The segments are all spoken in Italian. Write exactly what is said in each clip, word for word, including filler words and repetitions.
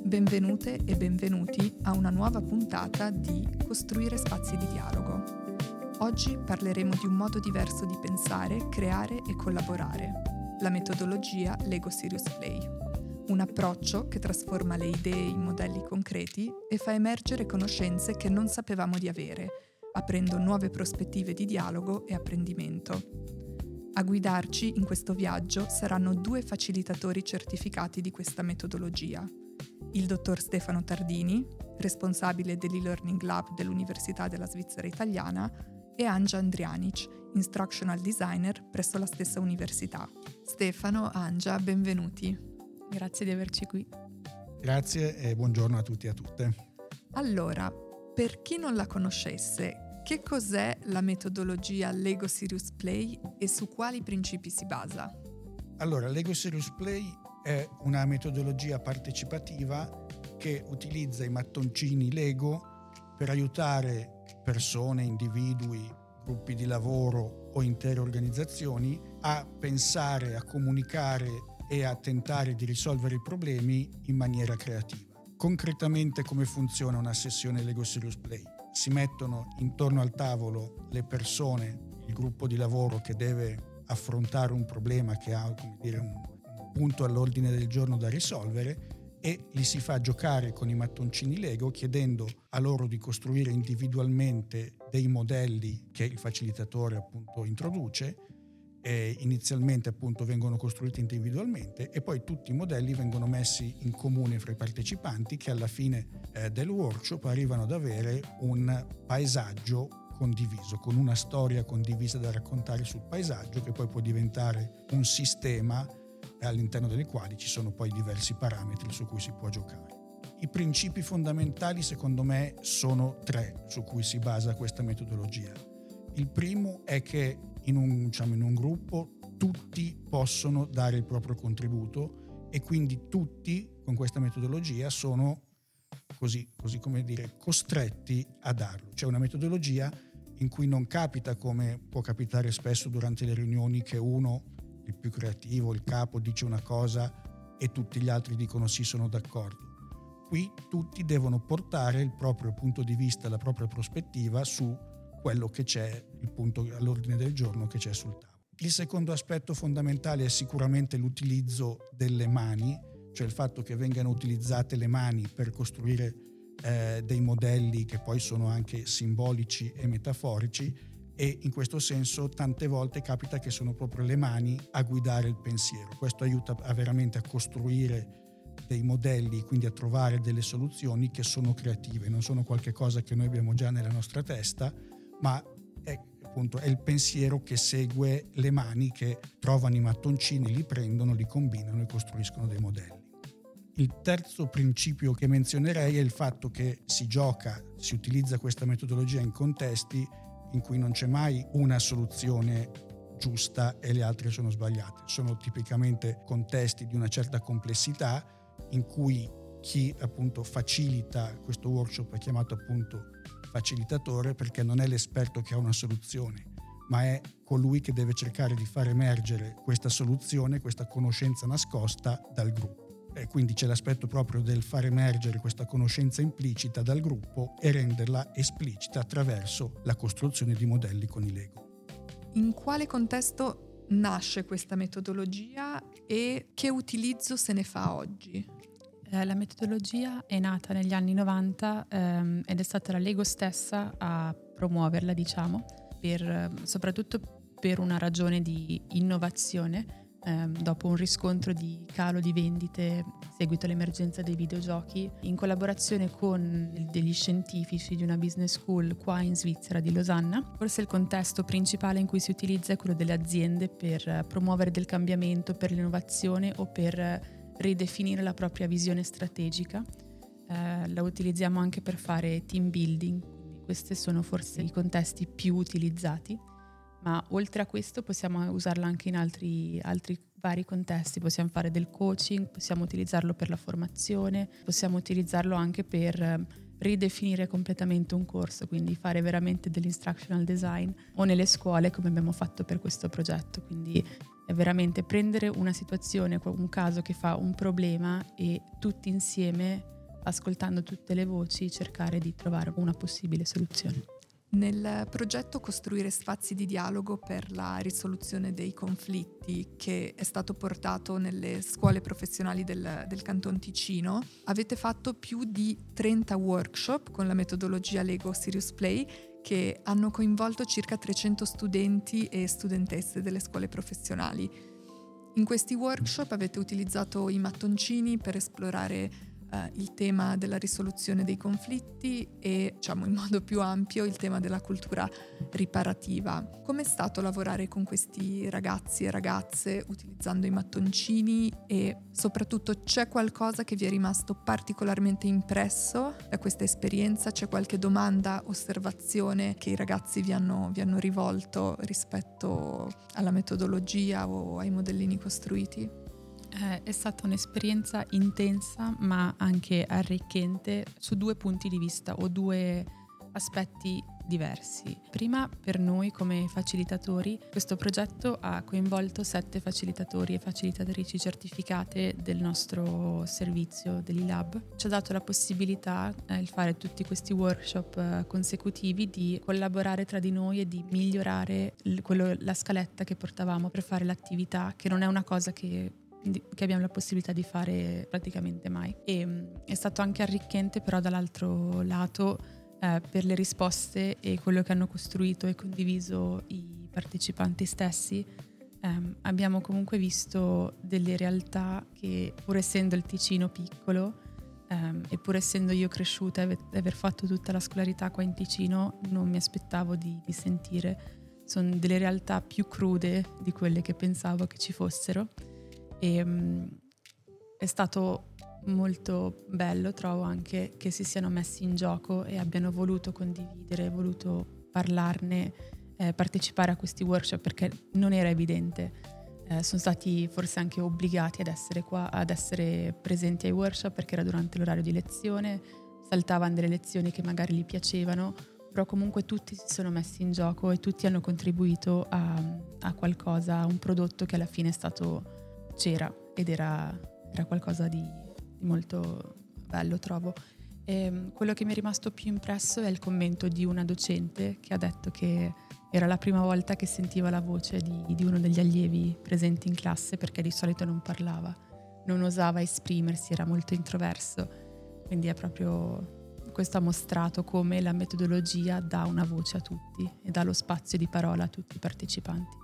Benvenute e benvenuti a una nuova puntata di Costruire spazi di dialogo. Oggi parleremo di un modo diverso di pensare, creare e collaborare, la metodologia Lego Serious Play. Un approccio che trasforma le idee in modelli concreti e fa emergere conoscenze che non sapevamo di avere, aprendo nuove prospettive di dialogo e apprendimento. A guidarci in questo viaggio saranno due facilitatori certificati di questa metodologia. Il dottor Stefano Tardini, responsabile dell'e-Learning Lab dell'Università della Svizzera Italiana, e Anja Andrianic, instructional designer presso la stessa università. Stefano, Anja, benvenuti. Grazie di averci qui. Grazie e buongiorno a tutti e a tutte. Allora, per chi non la conoscesse, che cos'è la metodologia Lego Serious Play e su quali principi si basa? Allora, Lego Serious Play è una metodologia partecipativa che utilizza i mattoncini Lego per aiutare persone, individui, gruppi di lavoro o intere organizzazioni a pensare, a comunicare e a tentare di risolvere i problemi in maniera creativa. Concretamente come funziona una sessione Lego Serious Play? Si mettono intorno al tavolo le persone, il gruppo di lavoro che deve affrontare un problema che ha, come dire, un, un punto all'ordine del giorno da risolvere e li si fa giocare con i mattoncini Lego chiedendo a loro di costruire individualmente dei modelli che il facilitatore appunto introduce. E inizialmente appunto vengono costruiti individualmente e poi tutti i modelli vengono messi in comune fra i partecipanti che alla fine eh, del workshop arrivano ad avere un paesaggio condiviso, con una storia condivisa da raccontare sul paesaggio che poi può diventare un sistema all'interno dei quali ci sono poi diversi parametri su cui si può giocare. I principi fondamentali secondo me sono tre su cui si basa questa metodologia. Il primo è che in un, diciamo, in un gruppo tutti possono dare il proprio contributo e quindi tutti con questa metodologia sono così, così come dire, costretti a darlo. C'è una metodologia in cui non capita, come può capitare spesso durante le riunioni, che uno, il più creativo, il capo, dice una cosa e tutti gli altri dicono sì, sono d'accordo. Qui tutti devono portare il proprio punto di vista, la propria prospettiva su quello che c'è, il punto all'ordine del giorno che c'è sul tavolo. Il secondo aspetto fondamentale è sicuramente l'utilizzo delle mani, cioè il fatto che vengano utilizzate le mani per costruire eh, dei modelli che poi sono anche simbolici e metaforici, e in questo senso tante volte capita che sono proprio le mani a guidare il pensiero. Questo aiuta a veramente a costruire dei modelli, quindi a trovare delle soluzioni che sono creative, non sono qualche cosa che noi abbiamo già nella nostra testa, ma è, appunto, è il pensiero che segue le mani che trovano i mattoncini, li prendono, li combinano e costruiscono dei modelli. Il terzo principio che menzionerei è il fatto che si gioca, si utilizza questa metodologia in contesti in cui non c'è mai una soluzione giusta e le altre sono sbagliate. Sono tipicamente contesti di una certa complessità in cui chi appunto facilita questo workshop è chiamato appunto facilitatore perché non è l'esperto che ha una soluzione, ma è colui che deve cercare di far emergere questa soluzione, questa conoscenza nascosta dal gruppo. E quindi c'è l'aspetto proprio del far emergere questa conoscenza implicita dal gruppo e renderla esplicita attraverso la costruzione di modelli con i Lego. In quale contesto nasce questa metodologia e che utilizzo se ne fa oggi? La metodologia è nata negli anni novanta ehm, ed è stata la Lego stessa a promuoverla, diciamo, per, soprattutto per una ragione di innovazione. Ehm, dopo un riscontro di calo di vendite seguito all'emergenza dei videogiochi, in collaborazione con degli scientifici di una business school qua in Svizzera di Losanna, forse il contesto principale in cui si utilizza è quello delle aziende per promuovere del cambiamento, per l'innovazione o per ridefinire la propria visione strategica. Eh, la utilizziamo anche per fare team building, quindi questi sono forse i contesti più utilizzati, ma oltre a questo possiamo usarla anche in altri, altri vari contesti. Possiamo fare del coaching, possiamo utilizzarlo per la formazione, possiamo utilizzarlo anche per ridefinire completamente un corso, quindi fare veramente dell'instructional design, o nelle scuole come abbiamo fatto per questo progetto. Quindi è veramente prendere una situazione, un caso che fa un problema e tutti insieme ascoltando tutte le voci, cercare di trovare una possibile soluzione. Nel progetto Costruire spazi di dialogo per la risoluzione dei conflitti, che è stato portato nelle scuole professionali del, del Canton Ticino, avete fatto più di trenta workshop con la metodologia Lego Serious Play che hanno coinvolto circa trecento studenti e studentesse delle scuole professionali. In questi workshop avete utilizzato i mattoncini per esplorare Uh, il tema della risoluzione dei conflitti e, diciamo, in modo più ampio il tema della cultura riparativa. Com'è stato lavorare con questi ragazzi e ragazze utilizzando i mattoncini e soprattutto c'è qualcosa che vi è rimasto particolarmente impresso da questa esperienza? C'è qualche domanda, osservazione che i ragazzi vi hanno, vi hanno rivolto rispetto alla metodologia o ai modellini costruiti? Eh, è stata un'esperienza intensa ma anche arricchente su due punti di vista o due aspetti diversi. Prima, per noi come facilitatori, questo progetto ha coinvolto sette facilitatori e facilitatrici certificate del nostro servizio dell'I Lab. Ci ha dato la possibilità, eh, il fare tutti questi workshop eh, consecutivi, di collaborare tra di noi e di migliorare l- quello, la scaletta che portavamo per fare l'attività, che non è una cosa che che abbiamo la possibilità di fare praticamente mai. E mh, è stato anche arricchente però dall'altro lato eh, per le risposte e quello che hanno costruito e condiviso i partecipanti stessi. ehm, abbiamo comunque visto delle realtà che, pur essendo il Ticino piccolo ehm, e pur essendo io cresciuta e aver fatto tutta la scolarità qua in Ticino, non mi aspettavo di, di sentire. Sono delle realtà più crude di quelle che pensavo che ci fossero. E, um, è stato molto bello, trovo, anche che si siano messi in gioco e abbiano voluto condividere, voluto parlarne, eh, partecipare a questi workshop, perché non era evidente. Eh, sono stati forse anche obbligati ad essere qua, ad essere presenti ai workshop perché era durante l'orario di lezione, saltavano delle lezioni che magari gli piacevano, però comunque tutti si sono messi in gioco e tutti hanno contribuito a, a qualcosa, a un prodotto che alla fine è stato c'era ed era, era qualcosa di, di molto bello, trovo. E quello che mi è rimasto più impresso è il commento di una docente che ha detto che era la prima volta che sentiva la voce di, di uno degli allievi presenti in classe, perché di solito non parlava, non osava esprimersi, era molto introverso. Quindi è proprio, questo ha mostrato come la metodologia dà una voce a tutti e dà lo spazio di parola a tutti i partecipanti.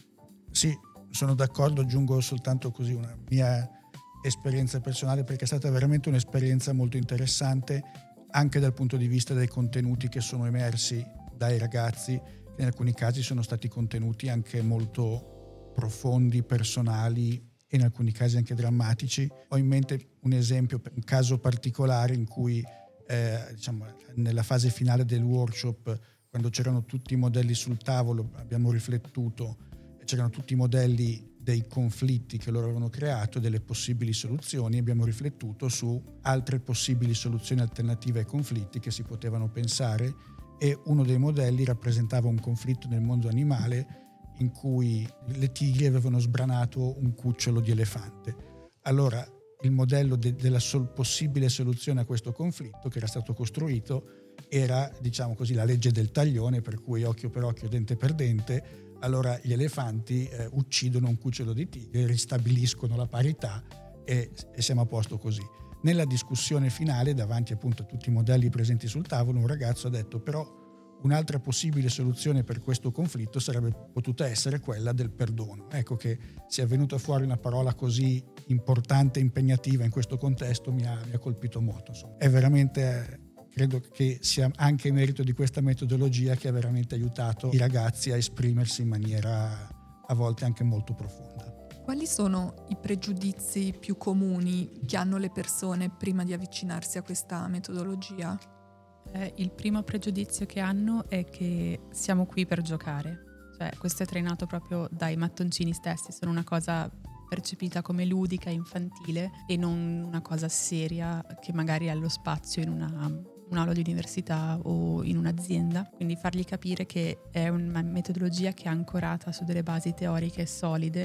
Sì, sono d'accordo, aggiungo soltanto così una mia esperienza personale, perché è stata veramente un'esperienza molto interessante anche dal punto di vista dei contenuti che sono emersi dai ragazzi, che in alcuni casi sono stati contenuti anche molto profondi, personali e in alcuni casi anche drammatici. Ho in mente un esempio, un caso particolare in cui eh, diciamo, nella fase finale del workshop, quando c'erano tutti i modelli sul tavolo, abbiamo riflettuto, c'erano tutti i modelli dei conflitti che loro avevano creato, delle possibili soluzioni, abbiamo riflettuto su altre possibili soluzioni alternative ai conflitti che si potevano pensare, e uno dei modelli rappresentava un conflitto nel mondo animale in cui le tigri avevano sbranato un cucciolo di elefante. Allora il modello de- della sol- possibile soluzione a questo conflitto che era stato costruito era, diciamo così, la legge del taglione, per cui occhio per occhio, dente per dente. Allora gli elefanti eh, uccidono un cucciolo di tigre, ristabiliscono la parità e, e siamo a posto così. Nella discussione finale, davanti appunto a tutti i modelli presenti sul tavolo, un ragazzo ha detto: però un'altra possibile soluzione per questo conflitto sarebbe potuta essere quella del perdono. Ecco che sia venuta fuori una parola così importante e impegnativa in questo contesto mi ha, mi ha colpito molto. Insomma. È veramente... Credo che sia anche merito di questa metodologia che ha veramente aiutato i ragazzi a esprimersi in maniera a volte anche molto profonda. Quali sono i pregiudizi più comuni che hanno le persone prima di avvicinarsi a questa metodologia? Eh, il primo pregiudizio che hanno è che siamo qui per giocare. Cioè, questo è trainato proprio dai mattoncini stessi, sono una cosa percepita come ludica, infantile e non una cosa seria che magari ha lo spazio in una un'aula di università o in un'azienda, quindi fargli capire che è una metodologia che è ancorata su delle basi teoriche solide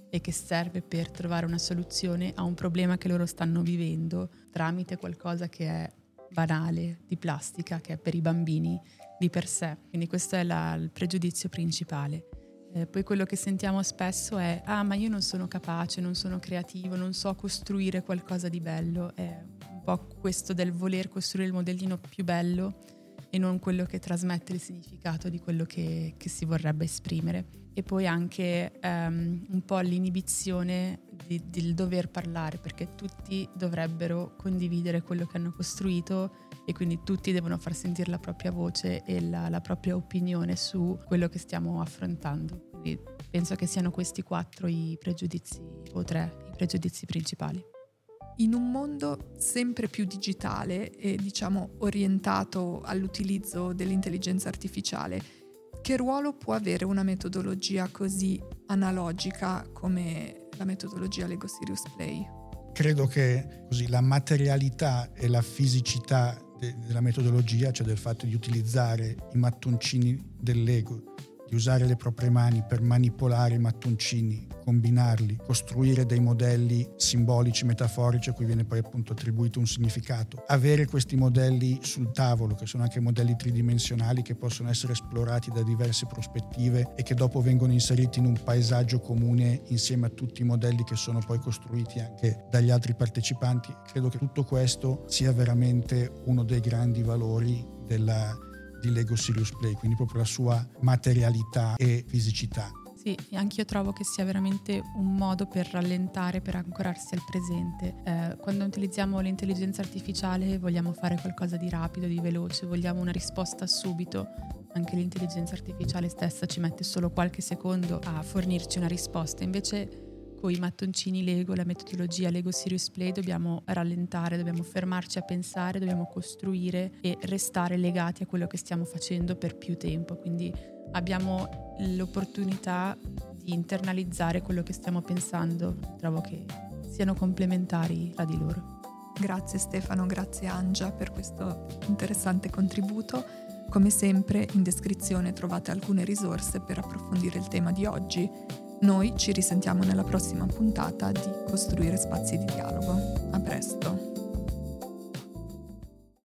e che serve per trovare una soluzione a un problema che loro stanno vivendo tramite qualcosa che è banale, di plastica, che è per i bambini di per sé. Quindi questo è la, il pregiudizio principale. Eh, poi quello che sentiamo spesso è ah ma io non sono capace, non sono creativo, non so costruire qualcosa di bello. È un po' questo del voler costruire il modellino più bello e non quello che trasmette il significato di quello che, che si vorrebbe esprimere. E poi anche um, un po' l'inibizione di, del dover parlare, perché tutti dovrebbero condividere quello che hanno costruito e quindi tutti devono far sentire la propria voce e la, la propria opinione su quello che stiamo affrontando. Quindi penso che siano questi quattro i pregiudizi, o tre, i pregiudizi principali. In un mondo sempre più digitale e diciamo orientato all'utilizzo dell'intelligenza artificiale, che ruolo può avere una metodologia così analogica come la metodologia Lego Serious Play? Credo che così la materialità e la fisicità de- della metodologia, cioè del fatto di utilizzare i mattoncini del Lego, di usare le proprie mani per manipolare i mattoncini, combinarli, costruire dei modelli simbolici, metaforici a cui viene poi appunto attribuito un significato. Avere questi modelli sul tavolo, che sono anche modelli tridimensionali che possono essere esplorati da diverse prospettive e che dopo vengono inseriti in un paesaggio comune insieme a tutti i modelli che sono poi costruiti anche dagli altri partecipanti. Credo che tutto questo sia veramente uno dei grandi valori della di Lego Serious Play, quindi proprio la sua materialità e fisicità. Sì, anche io trovo che sia veramente un modo per rallentare, per ancorarsi al presente. Eh, quando utilizziamo l'intelligenza artificiale vogliamo fare qualcosa di rapido, di veloce, vogliamo una risposta subito. Anche l'intelligenza artificiale stessa ci mette solo qualche secondo a fornirci una risposta. Invece con i mattoncini Lego, la metodologia Lego Serious Play, dobbiamo rallentare, dobbiamo fermarci a pensare, dobbiamo costruire e restare legati a quello che stiamo facendo per più tempo. Quindi abbiamo l'opportunità di internalizzare quello che stiamo pensando. Trovo che siano complementari tra di loro. Grazie Stefano, grazie Angia per questo interessante contributo. Come sempre in descrizione trovate alcune risorse per approfondire il tema di oggi. Noi ci risentiamo nella prossima puntata di Costruire Spazi di Dialogo. A presto!